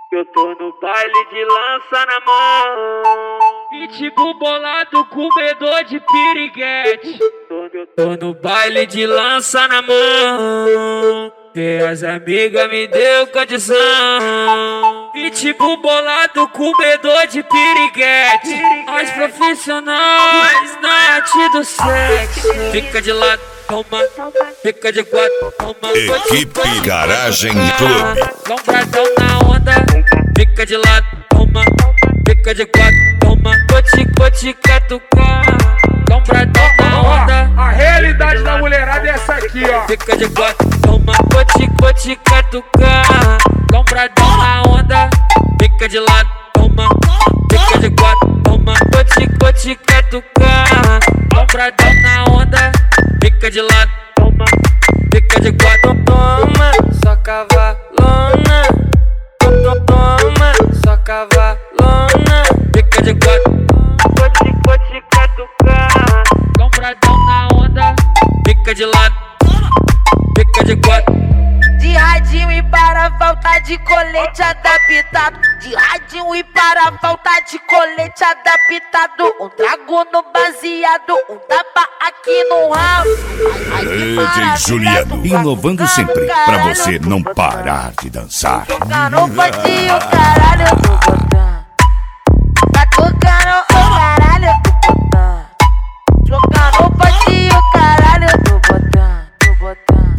Eu tô no baile de lança na mão, pitbull bolado, comedor de piriguete. Tô no baile de lança na mão, e as amigas me deu condição. Pitbull bolado, comedor de piriguete. As profissionais na arte do sexo. Fica de lado, toma, fica de quatro, toma. Equipe Garagem Clube. Lombradão na onda, fica de lado, toma, fica de quatro, toma. Cote, catucar, lombradão na onda. A realidade da mulherada é essa aqui, ó. Fica de quatro, toma, cote, catucar, lombradão na onda. Fica de lado, toma, fica de quatro, toma. Cote, catucar, lombradão na onda. Fica de lado, toma, fica de quatro, toma. Só cavalona, toma, só cavalona. Fica de quatro, cote, catucar, lombradão na onda. Fica de lado, fica de quatro. De radinho e para falta de colete adaptado. De radinho e para falta de colete adaptado. Um trago no baseado, um tapa aqui no rabo. DJ Juliano, inovando sempre, pra você não parar de dançar. Tocando o patinho, caralho, eu tô botando. Tá tocando o caralho, eu tô botando. Tocando o patinho, caralho, eu tô botando, tô botando.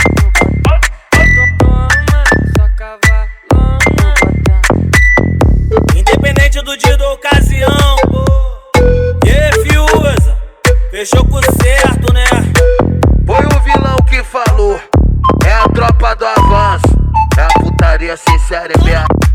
Independente do dia da ocasião, Fiuza, fechou com certo, né? Foi o vilão que falou, é a tropa do avanço, é a putaria sincera e